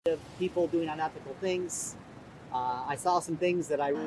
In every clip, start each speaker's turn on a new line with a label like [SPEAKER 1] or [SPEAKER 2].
[SPEAKER 1] of people doing unethical things. I saw some things that I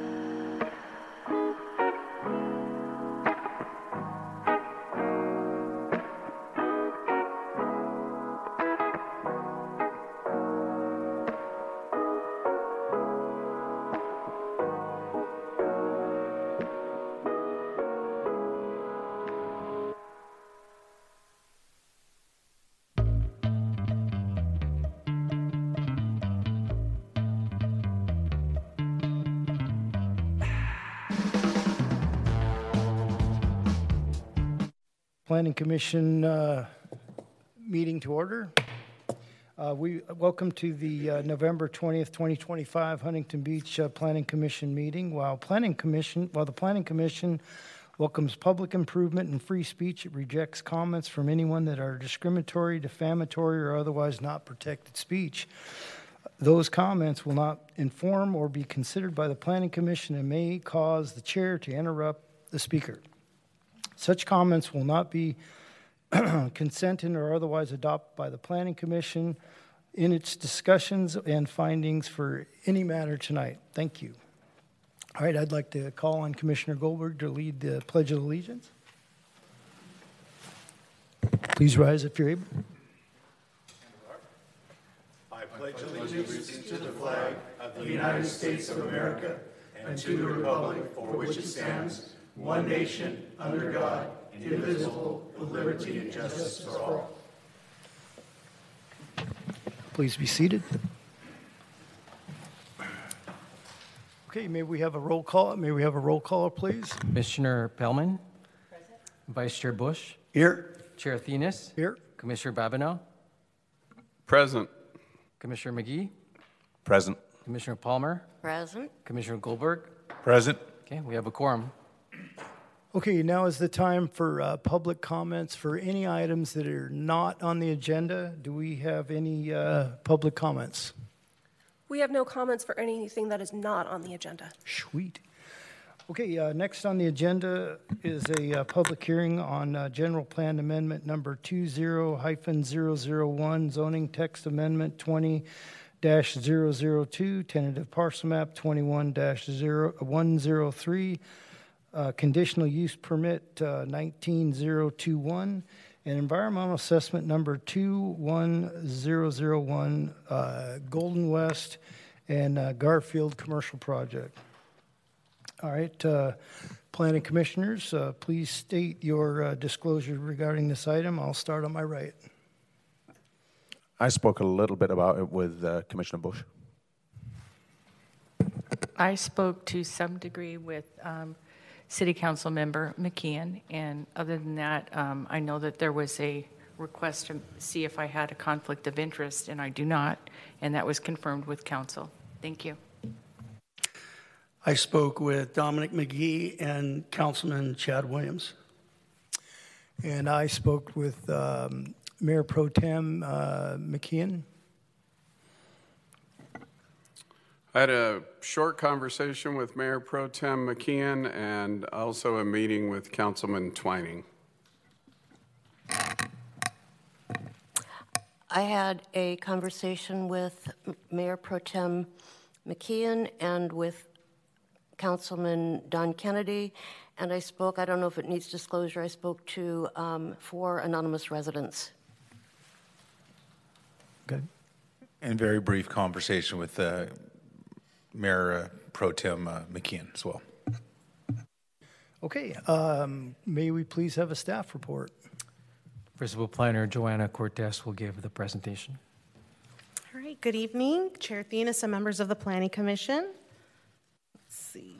[SPEAKER 2] Planning Commission meeting to order. We welcome to the November 20th, 2025 Huntington Beach Planning Commission meeting. While the Planning Commission welcomes public improvement and free speech, it rejects comments from anyone that are discriminatory, defamatory, or otherwise not protected speech. Those comments will not inform or be considered by the Planning Commission and may cause the chair to interrupt the speaker. Such comments will not be consented or otherwise adopted by the Planning Commission in its discussions and findings for any matter tonight. Thank you. All right, I'd like to call on Commissioner Goldberg to lead the Pledge of Allegiance. Please rise if you're able.
[SPEAKER 3] I pledge allegiance to the flag of the United States of America and to the republic for which it stands, one nation, under God, indivisible, with liberty and justice for all.
[SPEAKER 2] Please be seated. Okay, may we have a roll call? May we have a roll call, please?
[SPEAKER 4] Commissioner Pellman. Present. Vice Chair Bush.
[SPEAKER 2] Here.
[SPEAKER 4] Chair Thenis.
[SPEAKER 2] Here.
[SPEAKER 4] Commissioner Babineau.
[SPEAKER 5] Present.
[SPEAKER 4] Commissioner McGee.
[SPEAKER 5] Present.
[SPEAKER 4] Commissioner Palmer.
[SPEAKER 6] Present.
[SPEAKER 4] Commissioner Goldberg.
[SPEAKER 5] Present.
[SPEAKER 4] Okay, we have a quorum.
[SPEAKER 2] Okay, now is the time for public comments for any items that are not on the agenda. Do we have any public comments?
[SPEAKER 7] We have no comments for anything that is not on the agenda.
[SPEAKER 2] Sweet. Okay, next on the agenda is a public hearing on General Plan Amendment number 20-001, Zoning Text Amendment 20-002, Tentative Parcel Map 21-103, Conditional Use Permit 19021, and Environmental Assessment number 21001, Golden West and Garfield Commercial Project. All right, Planning Commissioners, please state your disclosure regarding this item. I'll start on my right.
[SPEAKER 5] I spoke a little bit about it with Commissioner Bush.
[SPEAKER 6] I spoke to some degree with City Council Member McKeon, and other than that, I know that there was a request to see if I had a conflict of interest, and I do not, and that was confirmed with Council. Thank you.
[SPEAKER 8] I spoke with Dominic McGee and Councilman Chad Williams.
[SPEAKER 2] And I spoke with Mayor Pro Tem McKeon.
[SPEAKER 5] I had a short conversation with Mayor Pro Tem McKeon and also a meeting with Councilman Twining.
[SPEAKER 6] I had a conversation with Mayor Pro Tem McKeon and with Councilman Don Kennedy, and I spoke, I don't know if it needs disclosure, I spoke to 4 anonymous residents.
[SPEAKER 2] Good.
[SPEAKER 9] And very brief conversation with Mayor Pro Tem McKeon as well.
[SPEAKER 2] Okay, may we please have a staff report?
[SPEAKER 4] Principal Planner Joanna Cortez will give the presentation.
[SPEAKER 7] All right, good evening, Chair Thenis and members of the Planning Commission. Let's see.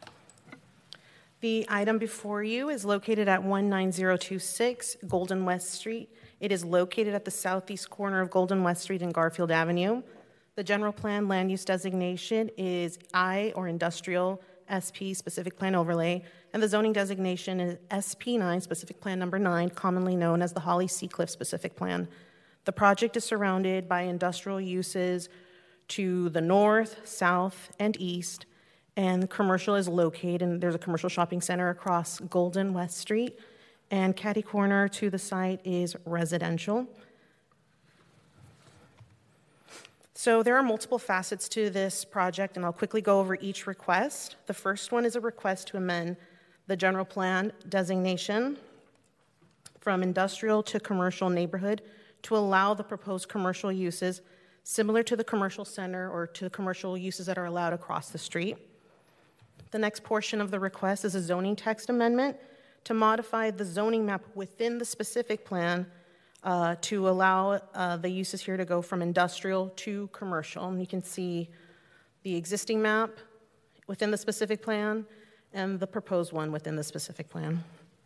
[SPEAKER 7] The item before you is located at 19026 Golden West Street. It is located at the southeast corner of Golden West Street and Garfield Avenue. The general plan land use designation is I or industrial SP specific plan overlay, and the zoning designation is SP9 specific plan number 9, commonly known as the Holly Seacliff specific plan. The project is surrounded by industrial uses to the north, south, and east, and commercial is located, and there's a commercial shopping center across Golden West Street, and catty corner to the site is residential. So there are multiple facets to this project, and I'll quickly go over each request. The first one is a request to amend the general plan designation from industrial to commercial neighborhood to allow the proposed commercial uses similar to the commercial center or to the commercial uses that are allowed across the street. The next portion of the request is a zoning text amendment to modify the zoning map within the specific plan to allow the uses here to go from industrial to commercial. And you can see the existing map within the specific plan and the proposed one within the specific plan.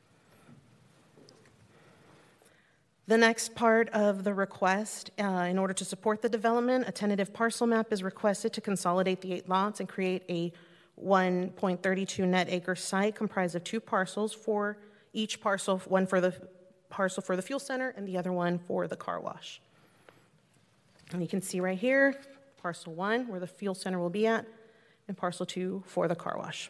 [SPEAKER 7] The next part of the request, in order to support the development, a tentative parcel map is requested to consolidate the 8 lots and create a 1.32 net acre site comprised of 2 parcels for each parcel, one for the parcel for the fuel center and the other one for the car wash. And you can see right here, parcel 1 where the fuel center will be at, and parcel 2 for the car wash.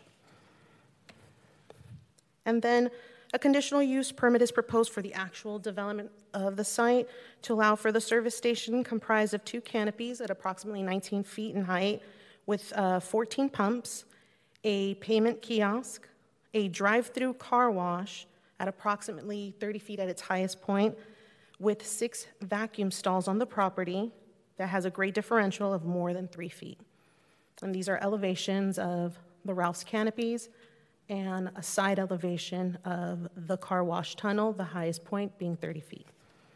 [SPEAKER 7] And then a conditional use permit is proposed for the actual development of the site to allow for the service station comprised of 2 canopies at approximately 19 feet in height with 14 pumps, a payment kiosk, a drive-through car wash at approximately 30 feet at its highest point with 6 vacuum stalls on the property that has a grade differential of more than 3 feet. And these are elevations of the Ralph's canopies and a side elevation of the car wash tunnel, the highest point being 30 feet.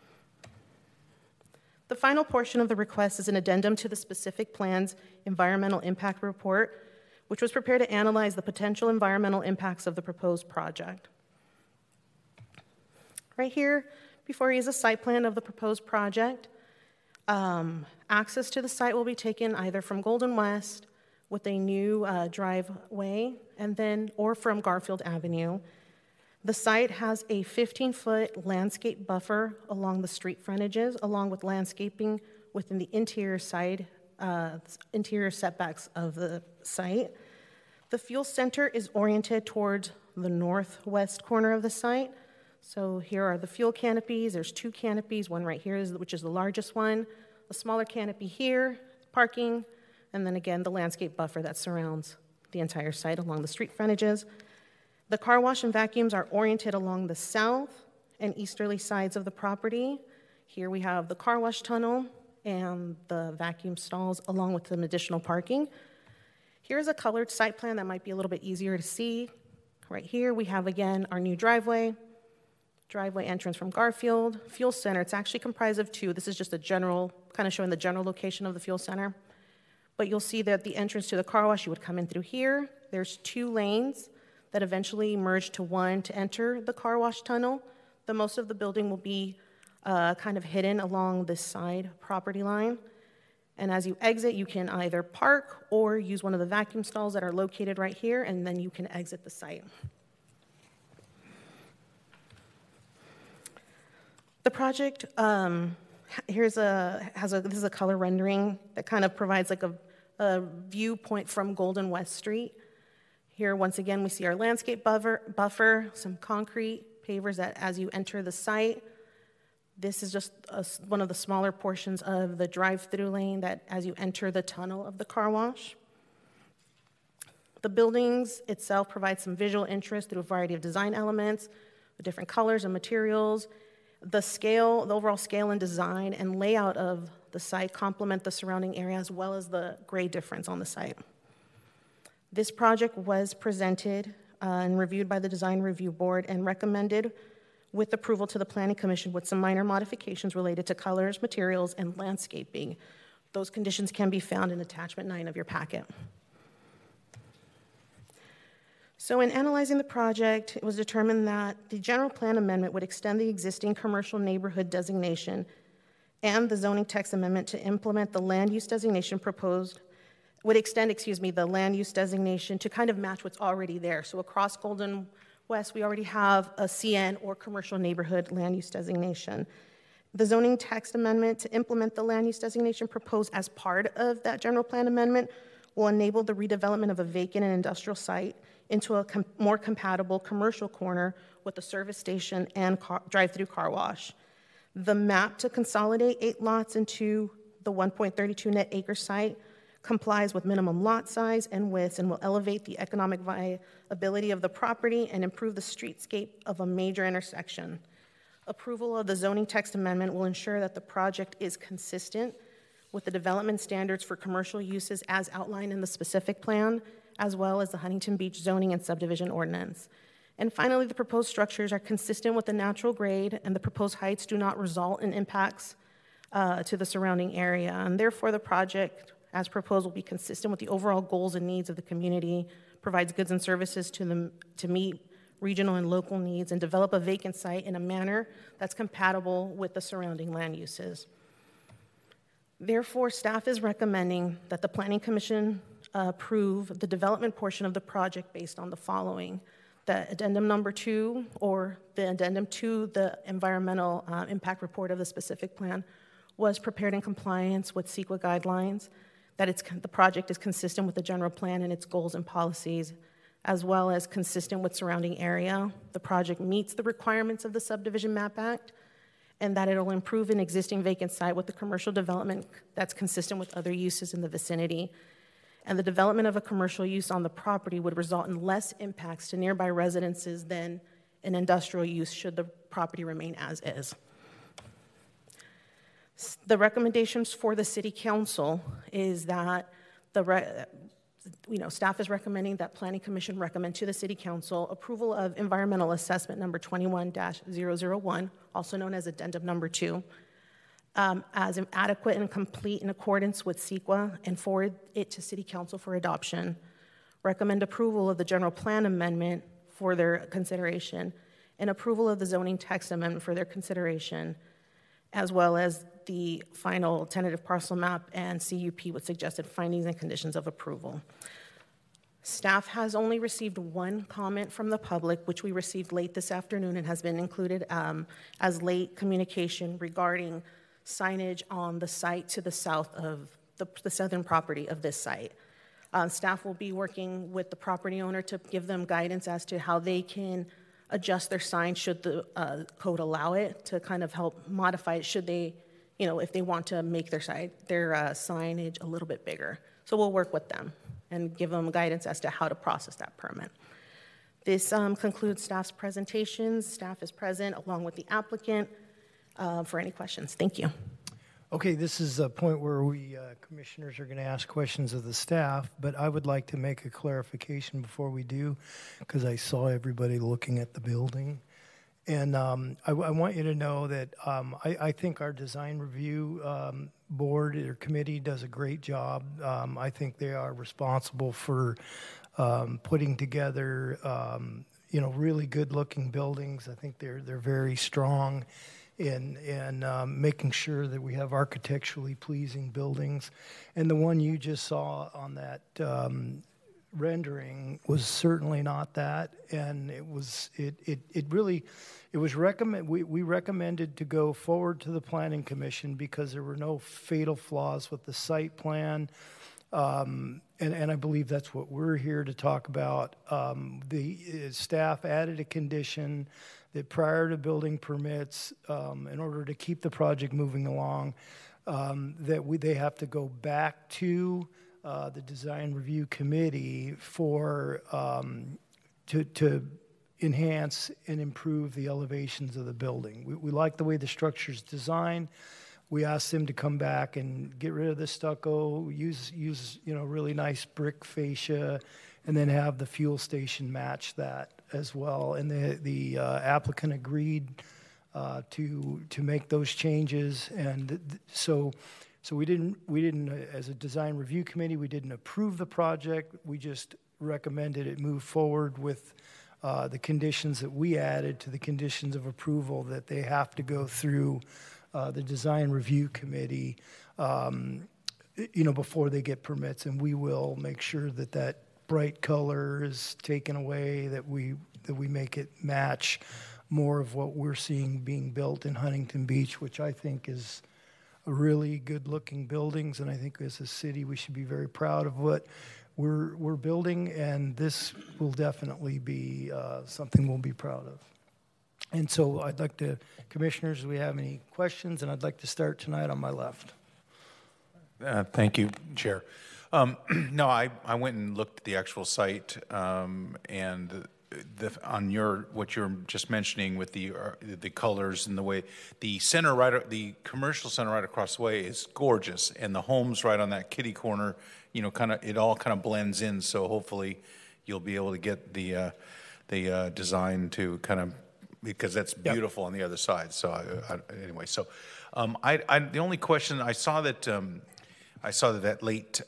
[SPEAKER 7] The final portion of the request is an addendum to the specific plan's environmental impact report, which was prepared to analyze the potential environmental impacts of the proposed project. Right here, before you is a site plan of the proposed project. Access to the site will be taken either from Golden West with a new driveway or from Garfield Avenue. The site has a 15-foot landscape buffer along the street frontages, along with landscaping within the interior setbacks of the site. The fuel center is oriented towards the northwest corner of the site. So here are the fuel canopies. There's 2 canopies, one right here, which is the largest one, a smaller canopy here, parking, and then again, the landscape buffer that surrounds the entire site along the street frontages. The car wash and vacuums are oriented along the south and easterly sides of the property. Here we have the car wash tunnel and the vacuum stalls along with some additional parking. Here's a colored site plan that might be a little bit easier to see. Right here we have again our new driveway entrance from Garfield. Fuel center, it's actually comprised of 2. This is just a general, kind of showing the general location of the fuel center. But you'll see that the entrance to the car wash, you would come in through here. There's 2 lanes that eventually merge to 1 to enter the car wash tunnel. The most of the building will be kind of hidden along this side property line. And as you exit, you can either park or use one of the vacuum stalls that are located right here, and then you can exit the site. The project this is a color rendering that kind of provides like a viewpoint from Golden West Street. Here, once again, we see our landscape buffer, some concrete pavers that as you enter the site. This is just one of the smaller portions of the drive-through lane that as you enter the tunnel of the car wash. The buildings itself provide some visual interest through a variety of design elements, the different colors and materials. The overall scale and design and layout of the site complement the surrounding area as well as the grade difference on the site. This project was presented and reviewed by the Design Review Board and recommended with approval to the Planning Commission with some minor modifications related to colors, materials, and landscaping. Those conditions can be found in attachment 9 of your packet. So in analyzing the project, it was determined that the general plan amendment would extend the existing commercial neighborhood designation and the zoning text amendment to implement the land use designation proposed, would extend, the land use designation to kind of match what's already there. So across Golden West, we already have a CN or commercial neighborhood land use designation. The zoning text amendment to implement the land use designation proposed as part of that general plan amendment will enable the redevelopment of a vacant and industrial site into a more compatible commercial corner with a service station and drive-through car wash. The map to consolidate 8 lots into the The 1.32 net acre site complies with minimum lot size and widths and will elevate the economic viability of the property and improve the streetscape of a major intersection. Approval of the zoning text amendment will ensure that the project is consistent with the development standards for commercial uses as outlined in the specific plan, as well as the Huntington Beach zoning and subdivision ordinance. And finally, the proposed structures are consistent with the natural grade, and the proposed heights do not result in impacts to the surrounding area. And therefore, the project, as proposed, will be consistent with the overall goals and needs of the community, provides goods and services to meet regional and local needs, and develop a vacant site in a manner that's compatible with the surrounding land uses. Therefore, staff is recommending that the Planning Commission approve the development portion of the project based on the following: the addendum number 2, or the addendum to the environmental impact report of the specific plan, was prepared in compliance with CEQA guidelines, that the project is consistent with the general plan and its goals and policies, as well as consistent with surrounding area. The project meets the requirements of the Subdivision Map Act, and that it'll improve an existing vacant site with the commercial development that's consistent with other uses in the vicinity. And the development of a commercial use on the property would result in less impacts to nearby residences than an industrial use should the property remain as is. The recommendations for the City Council is that staff is recommending that Planning Commission recommend to the City Council approval of environmental assessment number 21-001, also known as addendum number 2, as adequate and complete in accordance with CEQA, and forward it to City Council for adoption. Recommend approval of the general plan amendment for their consideration, and approval of the zoning text amendment for their consideration, as well as the final tentative parcel map and CUP with suggested findings and conditions of approval. Staff has only received one comment from the public, which we received late this afternoon and has been included as late communication regarding signage on the site to the south of the southern property of this site. Staff will be working with the property owner to give them guidance as to how they can adjust their sign should the code allow it, to kind of help modify it should they, if they want to make their signage a little bit bigger. So we'll work with them and give them guidance as to how to process that permit. This concludes staff's presentations. Staff is present along with the applicant for any questions. Thank you.
[SPEAKER 2] Okay, this is a point where we commissioners are going to ask questions of the staff, but I would like to make a clarification before we do, because I saw everybody looking at the building. And I want you to know that I think our design review board or committee does a great job. I think they are responsible for putting together, really good-looking buildings. I think they're very strong in making sure that we have architecturally pleasing buildings. And the one you just saw on that rendering was certainly not that, and we recommended to go forward to the Planning Commission because there were no fatal flaws with the site plan, and I believe that's what we're here to talk about. The staff added a condition that prior to building permits, in order to keep the project moving along, they have to go back to the Design Review Committee for to enhance and improve the elevations of the building. We like the way the structure's designed. We asked them to come back and get rid of the stucco, use really nice brick fascia, and then have the fuel station match that as well. And the applicant agreed to make those changes, and so we didn't as a design review committee, we didn't approve the project. We just recommended it move forward with the conditions that we added to the conditions of approval, that they have to go through the design review committee, before they get permits, and we will make sure that bright color is taken away, that we make it match more of what we're seeing being built in Huntington Beach, which I think is a really good-looking buildings, and I think as a city we should be very proud of what we're building, and this will definitely be something we'll be proud of. And so I'd like to, commissioners, do we have any questions? And I'd like to start tonight on my left.
[SPEAKER 9] Thank you, Chair. No, I went and looked at the actual site, and on what you're just mentioning with the colors and the way the the commercial center right across the way is gorgeous, and the homes right on that kitty corner, it all kind of blends in. So hopefully, you'll be able to get the design to kind of, because that's beautiful on the other side. So anyway, so the only question I saw that late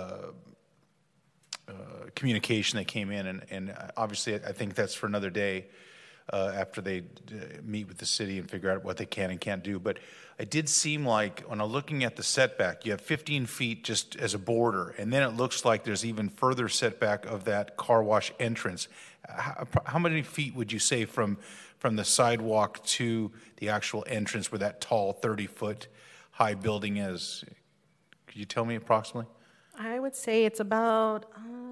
[SPEAKER 9] communication that came in, and obviously I think that's for another day after they meet with the city and figure out what they can and can't do. But it did seem like when I'm looking at the setback, you have 15 feet just as a border, and then it looks like there's even further setback of that car wash entrance. How many feet would you say from the sidewalk to the actual entrance where that tall 30-foot high building is? Could you tell me approximately?
[SPEAKER 7] I would say it's about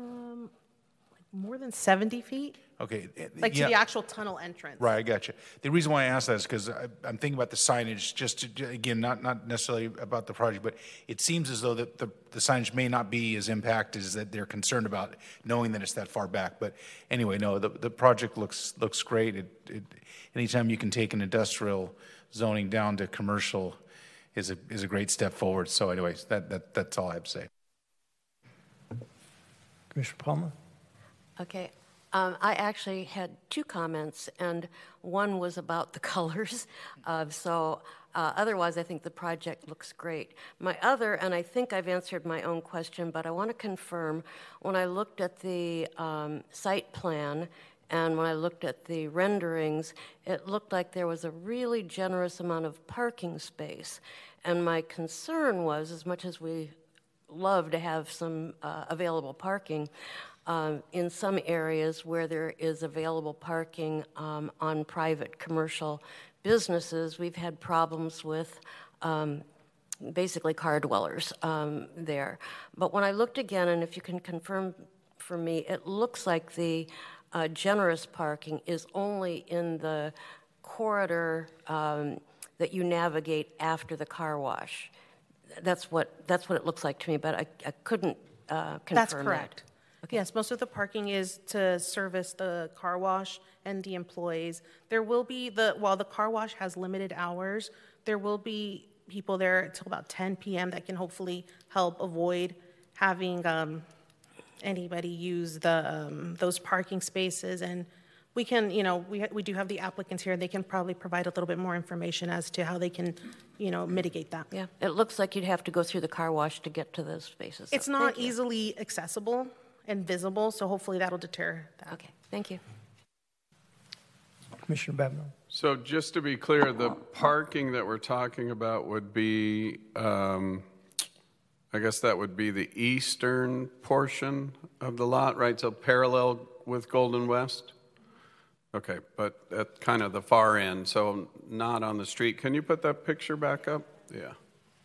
[SPEAKER 7] more than 70 feet.
[SPEAKER 9] Okay.
[SPEAKER 7] Like to the actual tunnel entrance.
[SPEAKER 9] Right, I got you. The reason why I asked that is because I'm thinking about the signage, just to, again, not necessarily about the project, but it seems as though that the signage may not be as impacted as that they're concerned about, knowing that it's that far back. But anyway, no, the project looks great. Anytime you can take an industrial zoning down to commercial is a great step forward. So anyways, that's all I have to say.
[SPEAKER 2] Commissioner Palmer?
[SPEAKER 10] Okay. I actually had two comments, and one was about the colors. Otherwise, I think the project looks great. My other, and I think I've answered my own question, but I want to confirm, when I looked at the site plan and when I looked at the renderings, it looked like there was a really generous amount of parking space. And my concern was, as much as we love to have some available parking, in some areas where there is available parking on private commercial businesses, we've had problems with basically car dwellers there. But when I looked again, and if you can confirm for me, it looks like the generous parking is only in the corridor that you navigate after the car wash. That's what it looks like to me, but I couldn't confirm that.
[SPEAKER 7] That's correct. Okay. Yes, most of the parking is to service the car wash and the employees. There will be while the car wash has limited hours, there will be people there until about 10 p.m. that can hopefully help avoid having anybody use those parking spaces. And we can, we do have the applicants here. They can probably provide a little bit more information as to how they can, mitigate that.
[SPEAKER 10] Yeah, it looks like you'd have to go through the car wash to get to those spaces.
[SPEAKER 7] It's not easily accessible and visible, so hopefully that'll deter that.
[SPEAKER 10] Okay, thank you.
[SPEAKER 2] Commissioner Babno.
[SPEAKER 5] So just to be clear, the parking that we're talking about would be, I guess that would be the eastern portion of the lot, right? So parallel with Golden West? Okay, but at kind of the far end, so not on the street. Can you put that picture back up? Yeah.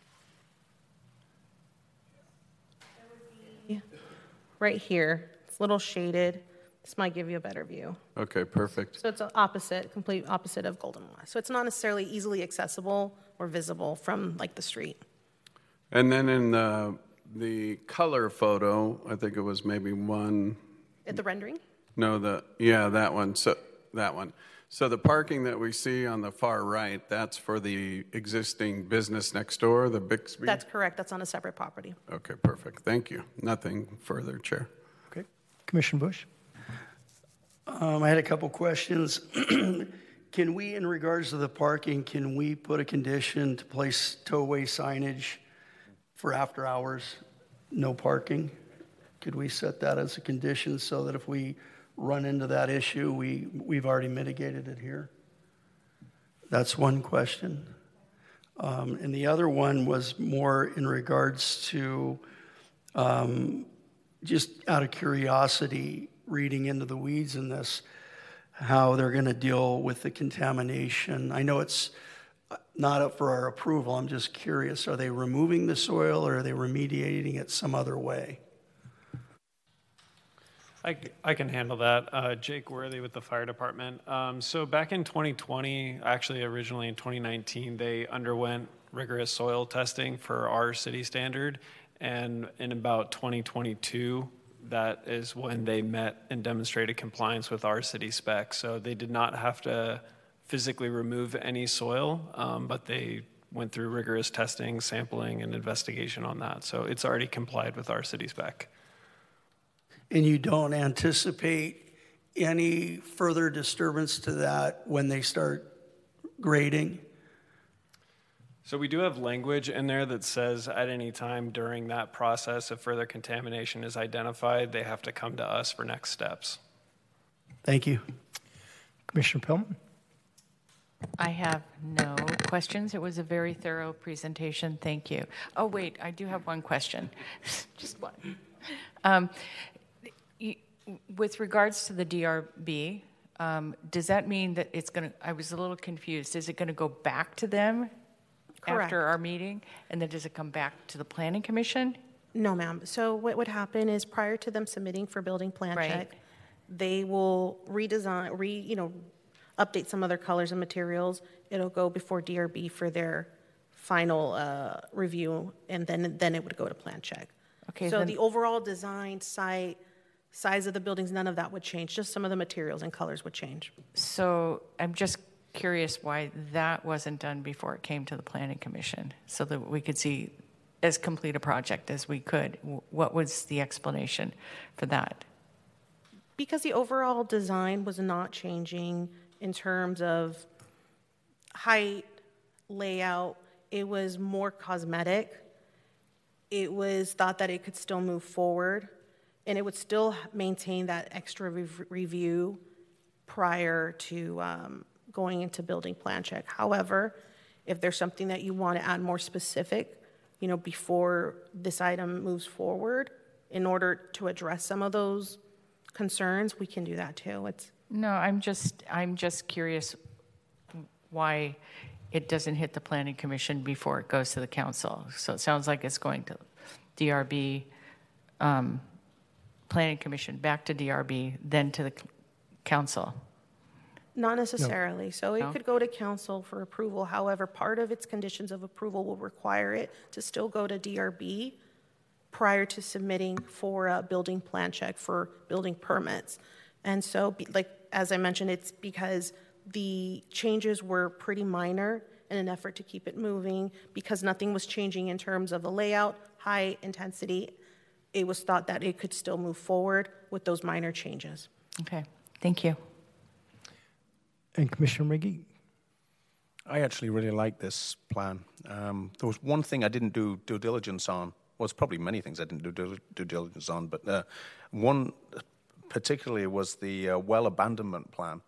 [SPEAKER 7] Right here, it's a little shaded. This might give you a better view.
[SPEAKER 5] Okay, perfect.
[SPEAKER 7] So it's complete opposite of Golden West. So it's not necessarily easily accessible or visible from like the street.
[SPEAKER 5] And then in the color photo, I think it was maybe one.
[SPEAKER 7] At the rendering?
[SPEAKER 5] No, that one. So that one. So the parking that we see on the far right, that's for the existing business next door, the Bixby?
[SPEAKER 7] That's correct. That's on a separate property.
[SPEAKER 5] Okay, perfect. Thank you. Nothing further, Chair.
[SPEAKER 2] Okay. Commissioner Bush?
[SPEAKER 8] I had a couple questions. Can we, in regards to the parking, can we put a condition to place tow-away signage for after hours, no parking? Could we set that as a condition so that if we run into that issue, we've already mitigated it here? That's one question. And the other one was more in regards to, just out of curiosity, reading into the weeds in this, how they're going to deal with the contamination. I know it's not up for our approval. I'm just curious. Are they removing the soil or are they remediating it some other way?
[SPEAKER 11] I can handle that. Jake Worthy with the fire department. So back in 2020, actually originally in 2019, they underwent rigorous soil testing for our city standard. And in about 2022, that is when they met and demonstrated compliance with our city specs. So they did not have to physically remove any soil, but they went through rigorous testing, sampling, and investigation on that. So it's already complied with our city spec.
[SPEAKER 8] And you don't anticipate any further disturbance to that when they start grading?
[SPEAKER 11] So we do have language in there that says at any time during that process, if further contamination is identified, they have to come to us for next steps.
[SPEAKER 8] Thank you.
[SPEAKER 2] Commissioner Pillman?
[SPEAKER 6] I have no questions. It was a very thorough presentation. Thank you. Oh, wait, I do have one question. Just one. With regards to the DRB, does that mean that it's going to, I was a little confused. Is it going to go back to them after our meeting? And then does it come back to the Planning Commission?
[SPEAKER 7] No, ma'am. So what would happen is prior to them submitting for building plan check, they will redesign, update some other colors and materials. It'll go before DRB for their final review, and then it would go to plan check.
[SPEAKER 6] Okay.
[SPEAKER 7] So the overall design, site, size of the buildings, none of that would change. Just some of the materials and colors would change.
[SPEAKER 6] So I'm just curious why that wasn't done before it came to the Planning Commission, so that we could see as complete a project as we could. What was the explanation for that?
[SPEAKER 7] Because the overall design was not changing in terms of height, layout. It was more cosmetic. It was thought that it could still move forward, and it would still maintain that extra review prior to going into building plan check. However, if there's something that you want to add more specific, before this item moves forward, in order to address some of those concerns, we can do that too.
[SPEAKER 6] No, I'm just curious why it doesn't hit the Planning Commission before it goes to the council. So it sounds like it's going to DRB, Planning Commission, back to DRB, then to the council.
[SPEAKER 7] Not necessarily. So it
[SPEAKER 6] No?
[SPEAKER 7] could go to council for approval. However, part of its conditions of approval will require it to still go to DRB prior to submitting for a building plan check for building permits. And so, as I mentioned, it's because the changes were pretty minor in an effort to keep it moving, because nothing was changing in terms of the layout, height, intensity. It was thought that it could still move forward with those minor changes.
[SPEAKER 6] Okay, thank you.
[SPEAKER 2] And Commissioner McGee?
[SPEAKER 12] I actually really like this plan. There was one thing I didn't do due diligence on. Well, it's probably many things I didn't do due diligence on, but one particularly was the well abandonment plan.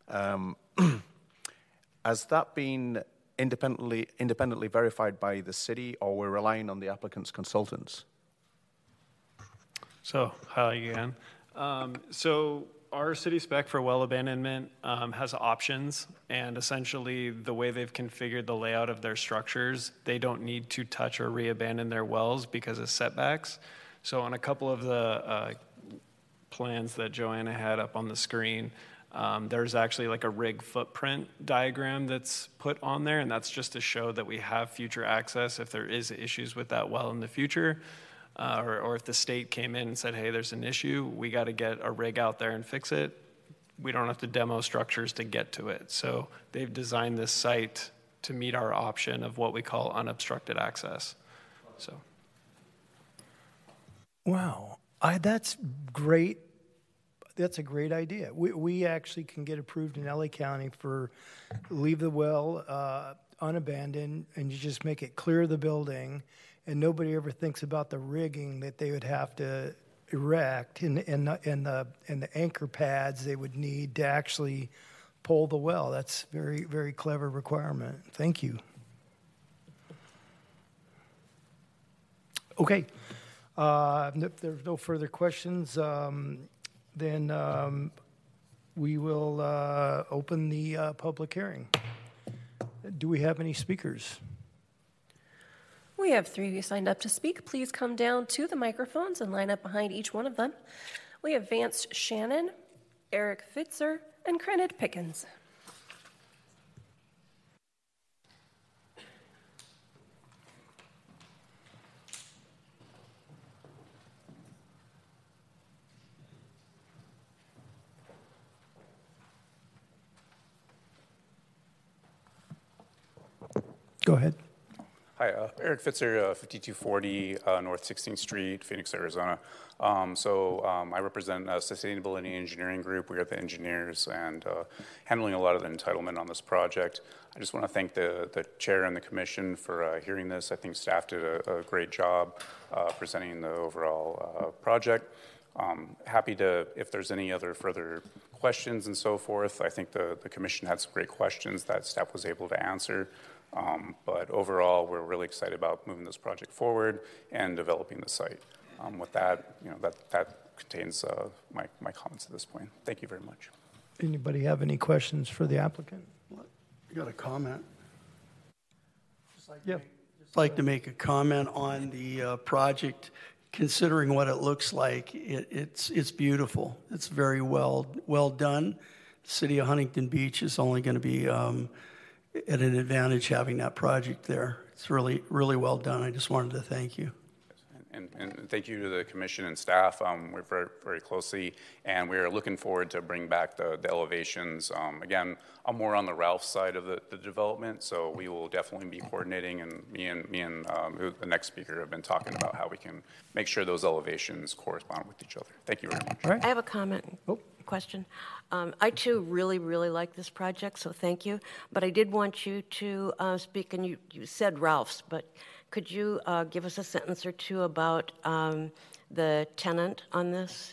[SPEAKER 12] Has that been independently verified by the city, or we're relying on the applicant's consultants?
[SPEAKER 11] So, hi again. So our city spec for well abandonment has options, and essentially the way they've configured the layout of their structures, they don't need to touch or re-abandon their wells because of setbacks. So on a couple of the plans that Joanna had up on the screen, there's actually like a rig footprint diagram that's put on there, and that's just to show that we have future access if there is issues with that well in the future. Or if the state came in and said, hey, there's an issue, we got to get a rig out there and fix it. We don't have to demo structures to get to it. So they've designed this site to meet our option of what we call unobstructed access. So.
[SPEAKER 2] Wow, that's great. That's a great idea. We actually can get approved in LA County for leave the well unabandoned, and you just make it clear of the building, and nobody ever thinks about the rigging that they would have to erect and the anchor pads they would need to actually pull the well. That's very, very clever requirement. Thank you. Okay. If there's no further questions, then we will open the public hearing. Do we have any speakers?
[SPEAKER 13] We have 3 signed up to speak. Please come down to the microphones and line up behind each one of them. We have Vance Shannon, Eric Fitzer, and Crenid Pickens.
[SPEAKER 2] Go ahead.
[SPEAKER 14] Hi, Eric Fitzer, 5240 North 16th Street, Phoenix, Arizona. I represent a Sustainability Engineering Group. We are the engineers and handling a lot of the entitlement on this project. I just want to thank the chair and the commission for hearing this. I think staff did a great job presenting the overall project. Happy to, if there's any other further questions and so forth, I think the commission had some great questions that staff was able to answer. But overall, we're really excited about moving this project forward and developing the site. With that, that contains my comments at this point. Thank you very much.
[SPEAKER 2] Anybody have any questions for the applicant?
[SPEAKER 8] I got a comment.
[SPEAKER 2] Yeah.
[SPEAKER 8] Just like to make a comment on the project. Considering what it looks like, it's beautiful. It's very well done. The city of Huntington Beach is only going to be at an advantage having that project there. It's really, really well done. I just wanted to thank you.
[SPEAKER 14] And thank you to the commission and staff. We're very, very closely, and we're looking forward to bring back the elevations. Again, I'm more on the Ralph side of the development, so we will definitely be coordinating, and me and the next speaker have been talking about how we can make sure those elevations correspond with each other. Thank you very much.
[SPEAKER 2] All right.
[SPEAKER 10] I have a comment. Question. I too really, really like this project, so thank you. But I did want you to speak, and you said Ralph's, but could you give us a sentence or two about the tenant on this?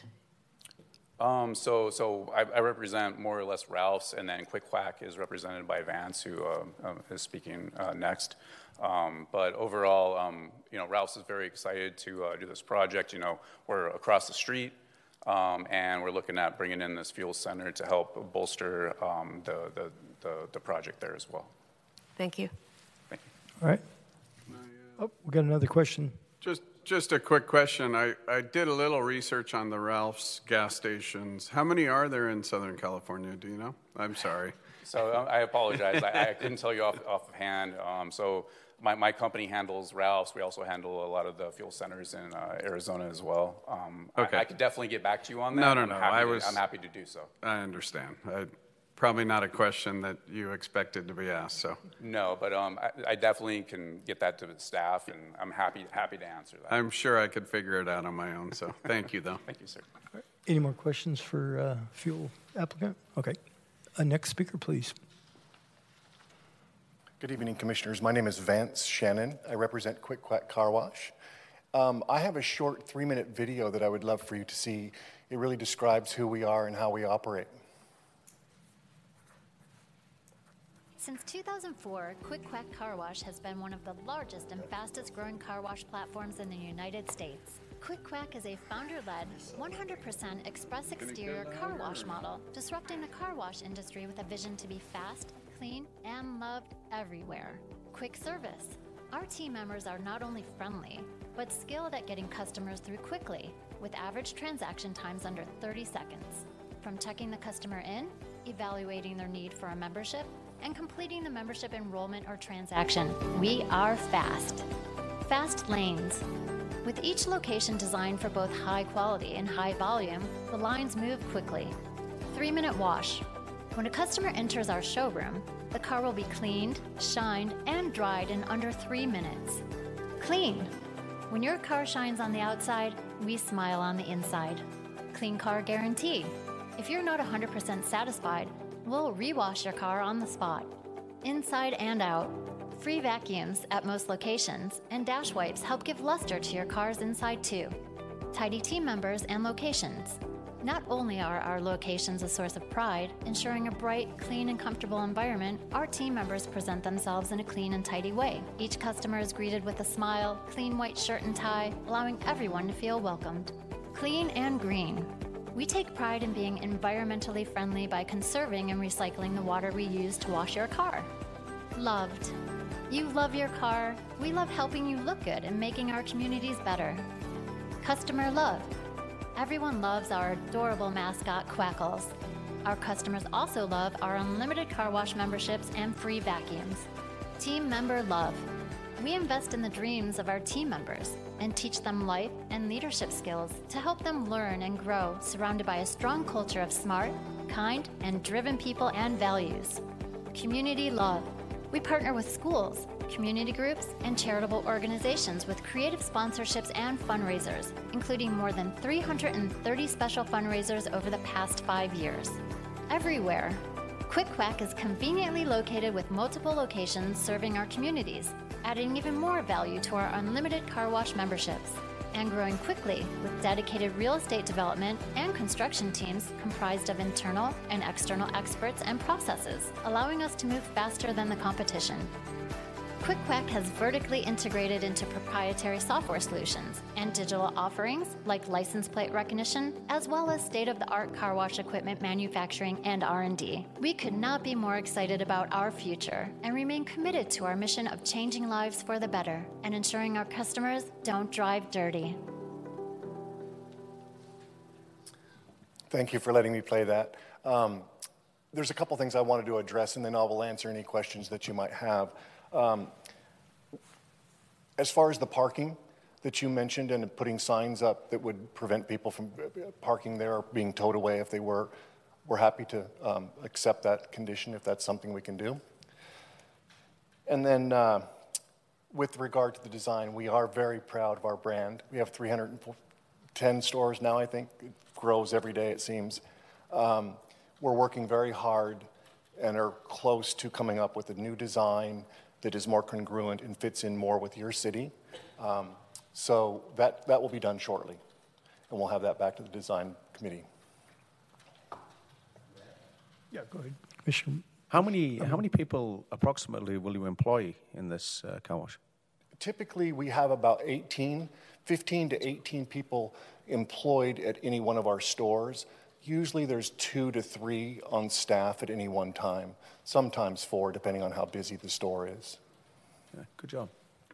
[SPEAKER 14] So I represent more or less Ralph's, and then Quick Quack is represented by Vance, who is speaking next. But overall, Ralph's is very excited to do this project. We're across the street. And we're looking at bringing in this fuel center to help bolster the project there as well.
[SPEAKER 10] Thank you.
[SPEAKER 14] Thank you.
[SPEAKER 2] All right. Oh, we got another question.
[SPEAKER 5] Just a quick question. I did a little research on the Ralph's gas stations. How many are there in Southern California? Do you know? I'm sorry.
[SPEAKER 14] So I apologize. I couldn't tell you off of hand. So my company handles Ralph's. We also handle a lot of the fuel centers in Arizona as well.
[SPEAKER 5] Okay.
[SPEAKER 14] I could definitely get back to you on that.
[SPEAKER 5] No.
[SPEAKER 14] I'm happy to do so.
[SPEAKER 5] I understand. Probably not a question that you expected to be asked. So
[SPEAKER 14] no, but I definitely can get that to the staff, and I'm happy to answer that.
[SPEAKER 5] I'm sure I could figure it out on my own. So thank you, though.
[SPEAKER 14] Thank you, sir.
[SPEAKER 2] Any more questions for fuel applicant? Okay. Next speaker, please.
[SPEAKER 15] Good evening, Commissioners. My name is Vance Shannon. I represent Quick Quack Car Wash. I have a short 3-minute video that I would love for you to see. It really describes who we are and how we operate.
[SPEAKER 16] Since 2004, Quick Quack Car Wash has been one of the largest and fastest growing car wash platforms in the United States. Quick Quack is a founder-led, 100% express exterior car wash model, disrupting the car wash industry with a vision to be fast, clean, and loved everywhere. Quick service. Our team members are not only friendly, but skilled at getting customers through quickly, with average transaction times under 30 seconds. From checking the customer in, evaluating their need for a membership, and completing the membership enrollment or transaction, we are fast. Fast lanes. With each location designed for both high quality and high volume, the lines move quickly. 3-minute wash. When a customer enters our showroom, the car will be cleaned, shined, and dried in under 3 minutes. Clean. When your car shines on the outside, we smile on the inside. Clean car guarantee. If you're not 100% satisfied, we'll rewash your car on the spot. Inside and out. Free vacuums at most locations, and dash wipes help give luster to your car's inside too. Tidy team members and locations. Not only are our locations a source of pride, ensuring a bright, clean, and comfortable environment, our team members present themselves in a clean and tidy way. Each customer is greeted with a smile, clean white shirt and tie, allowing everyone to feel welcomed. Clean and green. We take pride in being environmentally friendly by conserving and recycling the water we use to wash your car. Loved. You love your car. We love helping you look good and making our communities better. Customer love. Everyone loves our adorable mascot, Quackles. Our customers also love our unlimited car wash memberships and free vacuums. Team member love. We invest in the dreams of our team members and teach them life and leadership skills to help them learn and grow, surrounded by a strong culture of smart, kind, and driven people and values. Community love. We partner with schools, community groups, and charitable organizations with creative sponsorships and fundraisers, including more than 330 special fundraisers over the past 5 years. Everywhere, Quick Quack is conveniently located with multiple locations serving our communities, adding even more value to our unlimited car wash memberships, and growing quickly with dedicated real estate development and construction teams comprised of internal and external experts and processes, allowing us to move faster than the competition. Quick Quack has vertically integrated into proprietary software solutions and digital offerings like license plate recognition, as well as state-of-the-art car wash equipment manufacturing and R&D. We could not be more excited about our future and remain committed to our mission of changing lives for the better and ensuring our customers don't drive dirty.
[SPEAKER 15] Thank you for letting me play that. There's a couple things I wanted to address, and then I will answer any questions that you might have. As far as the parking that you mentioned and putting signs up that would prevent people from parking there or being towed away if they we're happy to accept that condition if that's something we can do. And then with regard to the design, we are very proud of our brand. We have 310 stores now, I think. It grows every day, it seems. We're working very hard and are close to coming up with a new design that is more congruent and fits in more with your city. So that will be done shortly, and we'll have that back to the design committee.
[SPEAKER 2] Yeah, go ahead, Commissioner.
[SPEAKER 12] How many people approximately will you employ in this car wash?
[SPEAKER 15] Typically, we have about 15 to 18 people employed at any one of our stores. Usually there's 2 to 3 on staff at any one time, sometimes 4, depending on how busy the store is.
[SPEAKER 12] Yeah, good job.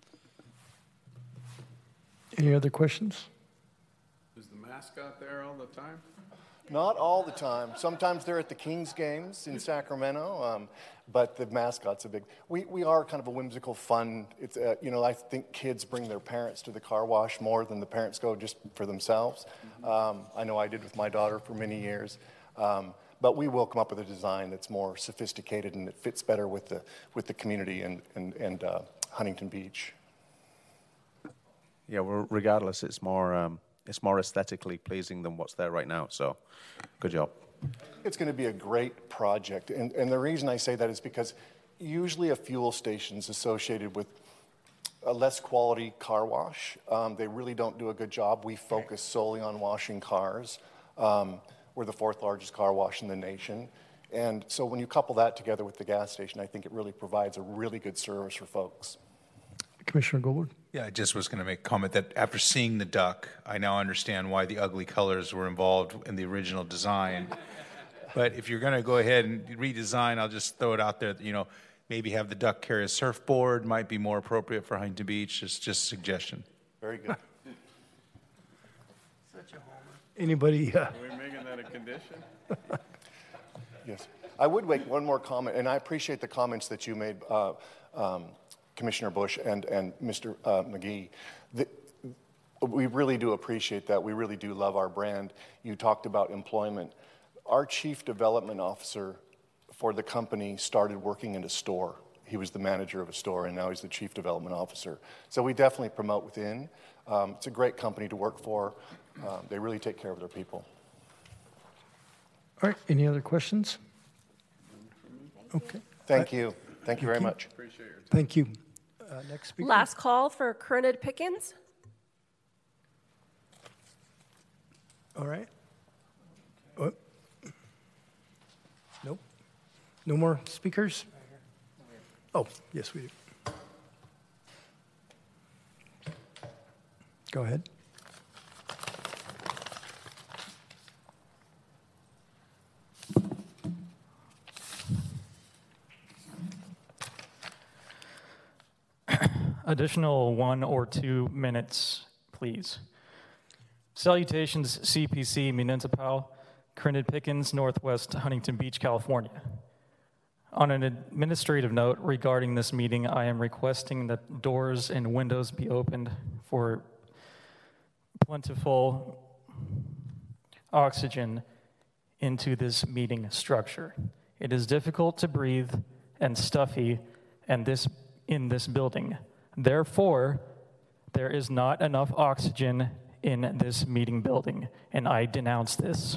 [SPEAKER 2] Any other questions?
[SPEAKER 5] Is the mascot there all the time?
[SPEAKER 15] Not all the time. Sometimes they're at the Kings games in Sacramento, but the mascot's a big. We are kind of a whimsical, fun. It's I think kids bring their parents to the car wash more than the parents go just for themselves. I know I did with my daughter for many years, but we will come up with a design that's more sophisticated and that fits better with the community and Huntington Beach.
[SPEAKER 12] Yeah, well, regardless, it's more aesthetically pleasing than what's there right now. So, good job.
[SPEAKER 15] It's going to be a great project. And the reason I say that is because usually a fuel station is associated with a less quality car wash. They really don't do a good job. We focus solely on washing cars. We're the 4th largest car wash in the nation. And so when you couple that together with the gas station, I think it really provides a really good service for folks.
[SPEAKER 2] Commissioner Goldberg?
[SPEAKER 9] Yeah, I just was going to make a comment that after seeing the duck, I now understand why the ugly colors were involved in the original design. But if you're going to go ahead and redesign, I'll just throw it out there that, maybe have the duck carry a surfboard might be more appropriate for Huntington Beach. It's just a suggestion.
[SPEAKER 15] Very good.
[SPEAKER 2] Such a homer. Anybody?
[SPEAKER 5] Are we making that a condition?
[SPEAKER 15] Yes. I would make one more comment, and I appreciate the comments that you made, Commissioner Bush and Mr. McGee. We really do appreciate that. We really do love our brand. You talked about employment. Our chief development officer for the company started working in a store. He was the manager of a store, and now he's the chief development officer. So we definitely promote within. It's a great company to work for. They really take care of their people.
[SPEAKER 2] All right, any other questions? Okay.
[SPEAKER 15] Thank you. Thank you very much.
[SPEAKER 5] Appreciate your time.
[SPEAKER 2] Thank you. Next speaker.
[SPEAKER 13] Last call for Corinne Pickens.
[SPEAKER 2] All right. Oh. Nope. No more speakers? Oh, yes, we do. Go ahead.
[SPEAKER 17] Additional 1 or 2 minutes, please. Salutations, CPC Municipal, Corinne Pickens, Northwest Huntington Beach, California. On an administrative note regarding this meeting, I am requesting that doors and windows be opened for plentiful oxygen into this meeting structure. It is difficult to breathe and stuffy, and this in this building. Therefore, there is not enough oxygen in this meeting building, and I denounce this.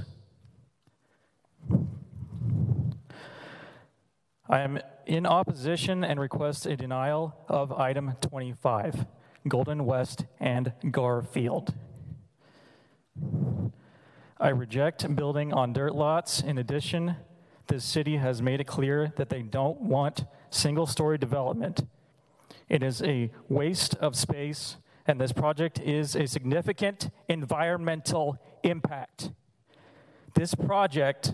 [SPEAKER 17] I am in opposition and request a denial of item 25, Golden West and Garfield. I reject building on dirt lots. In addition, this city has made it clear that they don't want single-story development. It is a waste of space, and this project is a significant environmental impact. This project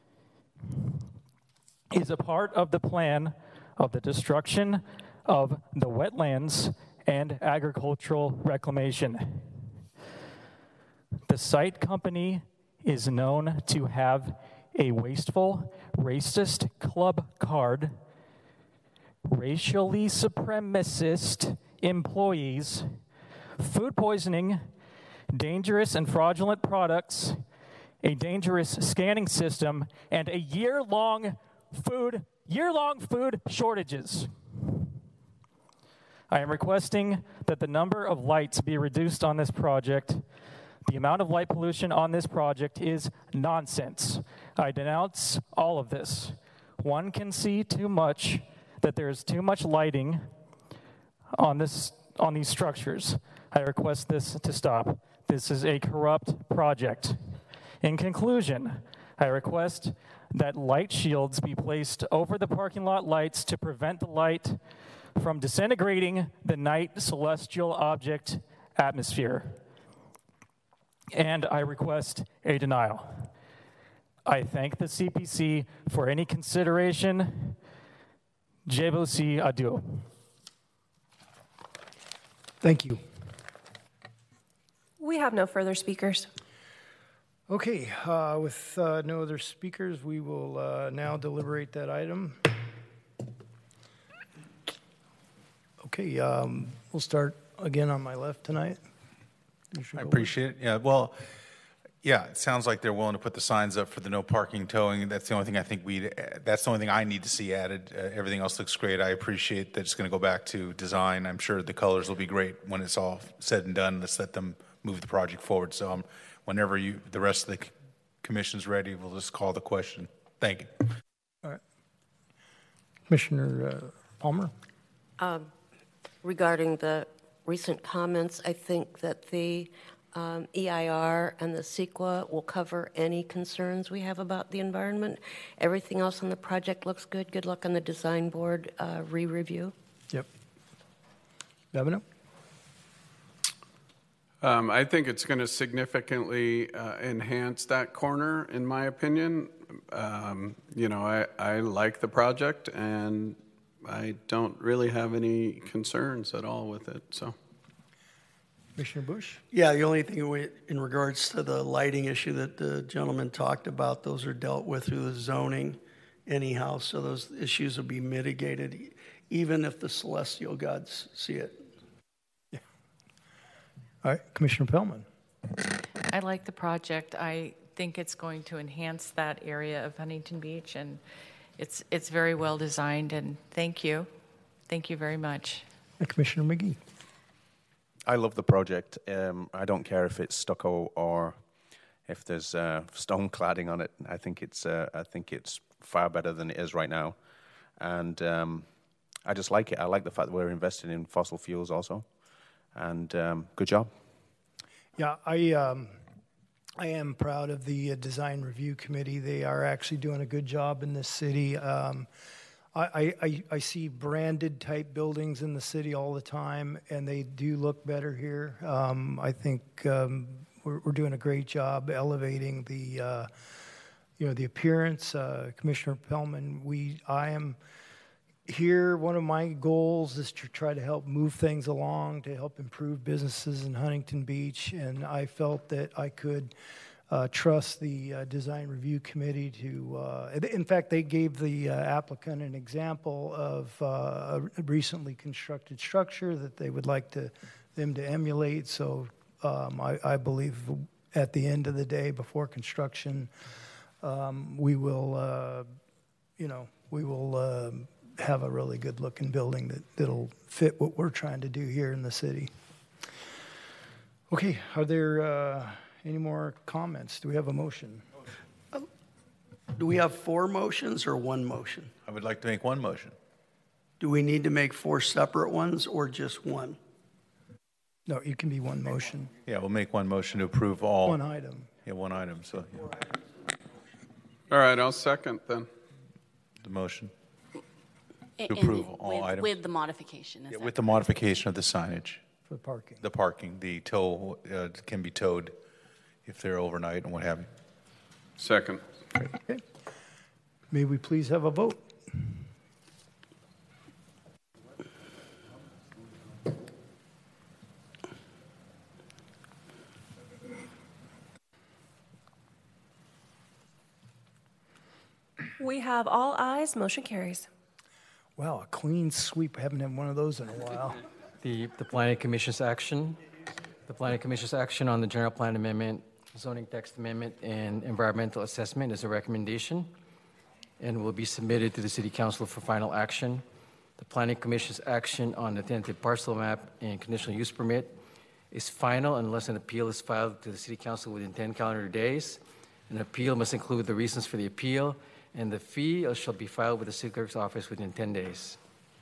[SPEAKER 17] is a part of the plan of the destruction of the wetlands and agricultural reclamation. The site company is known to have a wasteful, racist club card, racially supremacist employees, food poisoning, dangerous and fraudulent products, a dangerous scanning system, and a year-long food shortages. I am requesting that the number of lights be reduced on this project. The amount of light pollution on this project is nonsense. I denounce all of this. One can see too much, that there is too much lighting on these structures. I request this to stop. This is a corrupt project. In conclusion, I request that light shields be placed over the parking lot lights to prevent the light from disintegrating the night celestial object atmosphere. And I request a denial. I thank the CPC for any consideration. Je vous dis adieu.
[SPEAKER 2] Thank you.
[SPEAKER 13] We have no further speakers.
[SPEAKER 2] Okay, with no other speakers, we will now deliberate that item. Okay, we'll start again on my left tonight.
[SPEAKER 9] I appreciate it. Yeah, well, yeah, it sounds like they're willing to put the signs up for the no parking towing. That's the only thing that's the only thing I need to see added. Everything else looks great. I appreciate that it's going to go back to design. I'm sure the colors will be great when it's all said and done. Let's let them move the project forward. So whenever the rest of the commission's ready, we'll just call the question. Thank you.
[SPEAKER 2] All right. Commissioner Palmer?
[SPEAKER 10] Regarding the recent comments, I think that the EIR and the CEQA will cover any concerns we have about the environment. Everything else on the project looks good. Good luck on the design board re-review.
[SPEAKER 2] Yep. Governor?
[SPEAKER 5] I think it's going to significantly enhance that corner, in my opinion. I like the project, and I don't really have any concerns at all with it. So,
[SPEAKER 2] Commissioner Bush?
[SPEAKER 8] Yeah, the only thing in regards to the lighting issue that the gentleman talked about, those are dealt with through the zoning anyhow, so those issues will be mitigated, even if the celestial gods see it.
[SPEAKER 2] Yeah. All right, Commissioner Pellman?
[SPEAKER 6] I like the project. I think it's going to enhance that area of Huntington Beach, and it's very well designed, and thank you. Thank you very much.
[SPEAKER 2] Commissioner McGee?
[SPEAKER 12] I love the project. I don't care if it's stucco or if there's stone cladding on it. I think it's far better than it is right now, and I just like it. I like the fact that we're investing in fossil fuels also, and good job.
[SPEAKER 2] Yeah, I am proud of the Design Review Committee. They are actually doing a good job in this city. I see branded type buildings in the city all the time, and they do look better here. I think we're doing a great job elevating the appearance. Commissioner Pellman, I am here. One of my goals is to try to help move things along, to help improve businesses in Huntington Beach, and I felt that I could trust the Design Review Committee to, in fact, they gave the applicant an example of a recently constructed structure that they would like them to emulate. So I believe at the end of the day, before construction, we will have a really good looking building that'll fit what we're trying to do here in the city. Okay, are there any more comments? Do we have a motion?
[SPEAKER 8] Do we have 4 motions or 1 motion?
[SPEAKER 9] I would like to make one motion.
[SPEAKER 8] Do we need to make 4 separate ones or just one?
[SPEAKER 2] No, it can be one motion.
[SPEAKER 9] Yeah, we'll make one motion to approve all.
[SPEAKER 2] One item.
[SPEAKER 9] Yeah, one item, so. Yeah.
[SPEAKER 5] All right, I'll second then.
[SPEAKER 9] The motion.
[SPEAKER 18] And
[SPEAKER 9] To approve all items.
[SPEAKER 18] with the modification. Is
[SPEAKER 9] Yeah,
[SPEAKER 18] that
[SPEAKER 9] with the modification of the signage.
[SPEAKER 2] For parking.
[SPEAKER 9] The parking, the tow can be towed if they're overnight and what have you.
[SPEAKER 5] Second.
[SPEAKER 2] Okay. May we please have a vote?
[SPEAKER 13] We have all ayes, motion carries.
[SPEAKER 2] Wow, a clean sweep. Haven't had one of those in a while.
[SPEAKER 4] The Planning Commission's action, on the general plan amendment, zoning text amendment, and environmental assessment is a recommendation and will be submitted to the City Council for final action. The Planning Commission's action on the tentative parcel map and conditional use permit is final unless an appeal is filed to the City Council within 10 calendar days. An appeal must include the reasons for the appeal, and the fee shall be filed with the City Clerk's office within 10 days.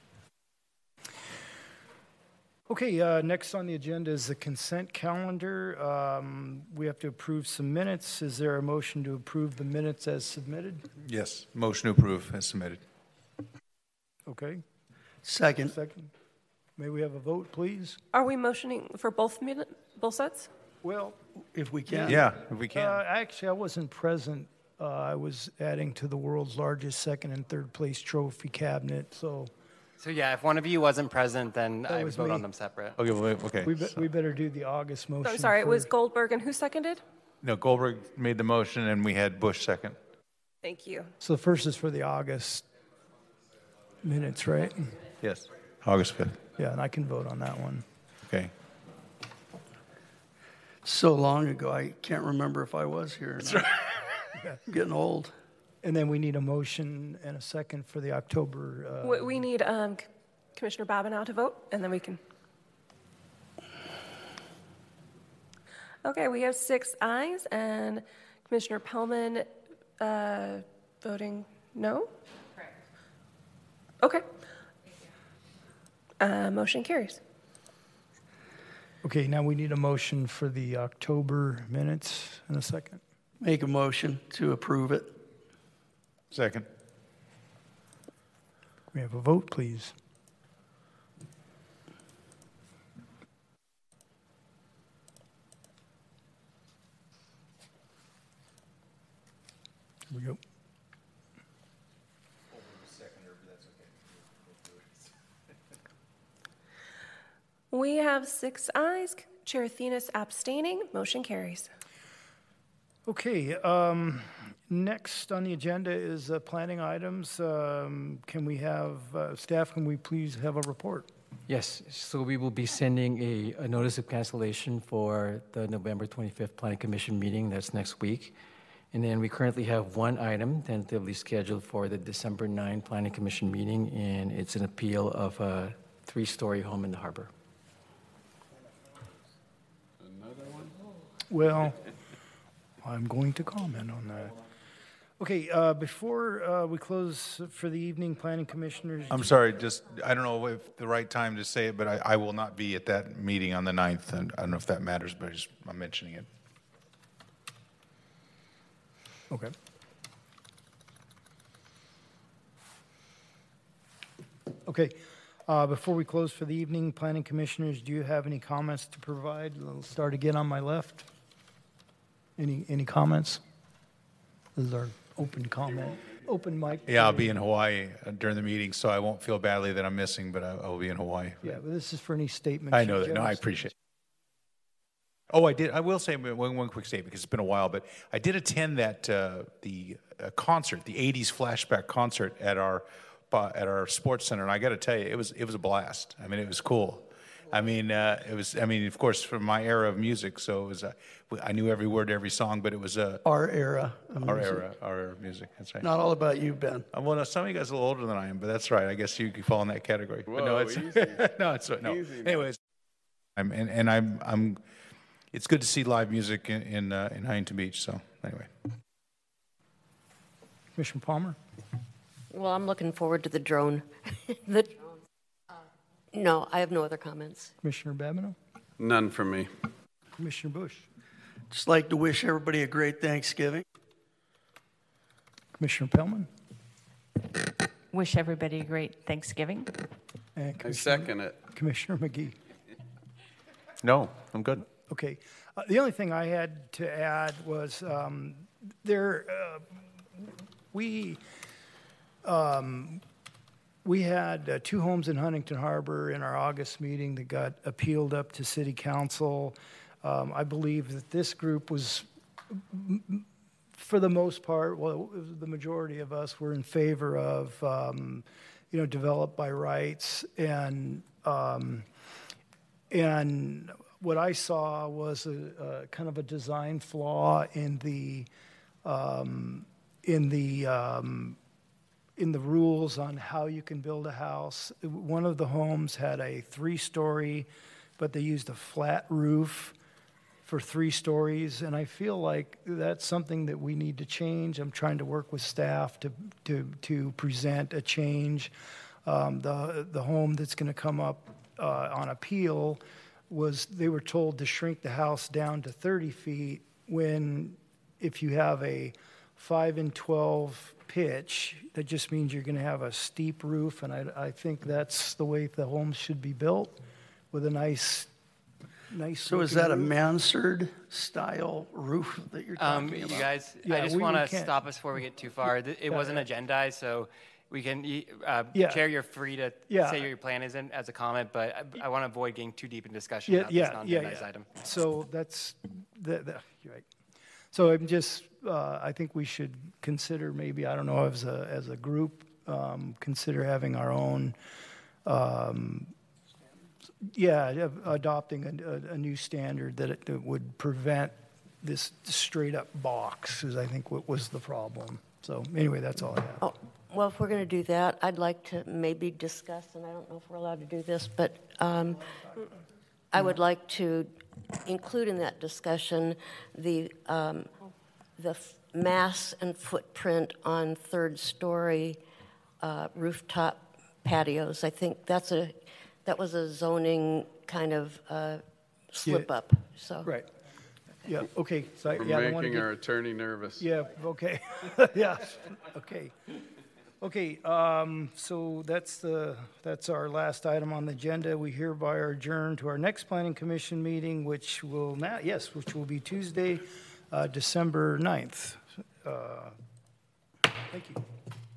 [SPEAKER 2] Okay, next on the agenda is the consent calendar. We have to approve some minutes. Is there a motion to approve the minutes as submitted?
[SPEAKER 9] Yes, motion to approve as submitted.
[SPEAKER 2] Okay.
[SPEAKER 8] Second.
[SPEAKER 2] Second. May we have a vote, please?
[SPEAKER 13] Are we motioning for both sets?
[SPEAKER 2] Well,
[SPEAKER 8] if we can.
[SPEAKER 9] Yeah, if we can.
[SPEAKER 2] Actually, I wasn't present. I was adding to the world's largest second and third place trophy cabinet, so.
[SPEAKER 1] So yeah, if one of you wasn't present, then
[SPEAKER 2] That
[SPEAKER 1] I would
[SPEAKER 2] was
[SPEAKER 1] vote
[SPEAKER 2] me.
[SPEAKER 1] on them separate.
[SPEAKER 9] Okay, okay.
[SPEAKER 2] We better do the August motion.
[SPEAKER 13] I'm sorry, it was
[SPEAKER 2] first.
[SPEAKER 13] Goldberg, and who seconded?
[SPEAKER 9] No, Goldberg made the motion and we had Bush second.
[SPEAKER 13] Thank you.
[SPEAKER 2] So the first is for the August minutes, right?
[SPEAKER 9] Yes, August 5th.
[SPEAKER 2] Yeah, and I can vote on that one.
[SPEAKER 9] Okay.
[SPEAKER 8] So long ago, I can't remember if I was here. I'm getting old.
[SPEAKER 2] And then we need a motion and a second for the October.
[SPEAKER 13] We need Commissioner Babineau to vote, and then we can. Okay, we have 6 ayes, and Commissioner Pellman voting no? Correct. Okay. Motion carries.
[SPEAKER 2] Okay, now we need a motion for the October minutes in a second.
[SPEAKER 8] Make a motion to approve it.
[SPEAKER 9] Second.
[SPEAKER 2] We have a vote, please. Here we go.
[SPEAKER 13] We have 6 ayes, Chair Athenas abstaining, motion carries.
[SPEAKER 2] Okay, next on the agenda is planning items. Can we have, staff, can we please have a report?
[SPEAKER 4] Yes, so we will be sending a notice of cancellation for the November 25th Planning Commission meeting. That's next week. And then we currently have one item tentatively scheduled for the December 9 Planning Commission meeting, and it's an appeal of a 3-story home in the harbor.
[SPEAKER 2] Well, I'm going to comment on that. Okay, before we close for the evening, planning commissioners.
[SPEAKER 9] I'm sorry, just, I don't know if the right time to say it, but I will not be at that meeting on the 9th, and I don't know if that matters, but I'm mentioning it.
[SPEAKER 2] Okay. Okay, before we close for the evening, planning commissioners, do you have any comments to provide? I'll start again on my left. Any comments? This is our open comment, open mic.
[SPEAKER 9] Yeah, I'll be in Hawaii during the meeting, so I won't feel badly that I'm missing, but I will be in Hawaii.
[SPEAKER 2] Yeah, but this is for any statements.
[SPEAKER 9] I know that. No, I appreciate it. Oh, I did. I will say one quick statement because it's been a while, but I did attend that the concert, the '80s flashback concert at our sports center, and I got to tell you, it was a blast. I mean, it was cool. I mean, it was. I mean, of course, from my era of music, so it was. I knew every word, to every song, but it was
[SPEAKER 8] Our era of
[SPEAKER 9] our
[SPEAKER 8] music.
[SPEAKER 9] era of music. That's right.
[SPEAKER 8] Not all about you, Ben.
[SPEAKER 9] Well, no, some of you guys are a little older than I am, but that's right. I guess you could fall in that category. But no,
[SPEAKER 5] Whoa,
[SPEAKER 9] it's
[SPEAKER 5] easy.
[SPEAKER 9] no, it's no.
[SPEAKER 5] Easy now.
[SPEAKER 9] Anyways, I'm. It's good to see live music in Huntington Beach. So anyway,
[SPEAKER 2] Commissioner Palmer?
[SPEAKER 10] Well, I'm looking forward to the drone. the drones. No, I have no other comments.
[SPEAKER 2] Commissioner Babineau?
[SPEAKER 5] None from me.
[SPEAKER 2] Commissioner Bush?
[SPEAKER 8] Just like to wish everybody a great Thanksgiving.
[SPEAKER 2] Commissioner Pellman?
[SPEAKER 6] Wish everybody a great Thanksgiving.
[SPEAKER 2] And
[SPEAKER 5] I second it.
[SPEAKER 2] Commissioner McGee?
[SPEAKER 12] No, I'm good.
[SPEAKER 2] Okay. The only thing I had to add was we had 2 homes in Huntington Harbor in our August meeting that got appealed up to City Council. I believe that this group was, for the most part, well, the majority of us were in favor of, developed by rights, and what I saw was a kind of a design flaw in the rules on how you can build a house. One of the homes had a 3-story, but they used a flat roof for 3 stories, and I feel like that's something that we need to change. I'm trying to work with staff to present a change. The home that's going to come up on appeal they were told to shrink the house down to 30 feet when, if you have a 5 and 12 pitch, that just means you're going to have a steep roof, and I think that's the way the homes should be built, with a nice.
[SPEAKER 8] So is that a mansard style roof that you're talking about?
[SPEAKER 19] You guys,
[SPEAKER 2] Yeah,
[SPEAKER 19] I just
[SPEAKER 2] we
[SPEAKER 19] want to
[SPEAKER 2] can't-
[SPEAKER 19] stop us before we get too far. It wasn't agendized, so we can,
[SPEAKER 2] Yeah.
[SPEAKER 19] Chair, you're free to
[SPEAKER 2] Yeah.
[SPEAKER 19] say your plan isn't as a comment, but I want to avoid getting too deep in discussion about this non-agendized item.
[SPEAKER 2] So that's you're right. So I'm just, I think we should consider maybe, I don't know, as a group, consider having our own, adopting a new standard that would prevent this straight up box, is I think what was the problem. So anyway, that's all I have.
[SPEAKER 10] Oh, well, if we're going to do that, I'd like to maybe discuss, and I don't know if we're allowed to do this, but I would like to include in that discussion the mass and footprint on 3rd-story rooftop patios. I think that was a zoning kind of slip up. So
[SPEAKER 2] Right. Yeah. Okay. So
[SPEAKER 5] We're
[SPEAKER 2] I don't want to
[SPEAKER 5] making
[SPEAKER 2] get.
[SPEAKER 5] our attorney nervous.
[SPEAKER 2] Yeah, okay. Yeah, okay. Okay, so that's our last item on the agenda. We hereby are adjourned to our next Planning Commission meeting, which will be Tuesday, December 9th. Thank you.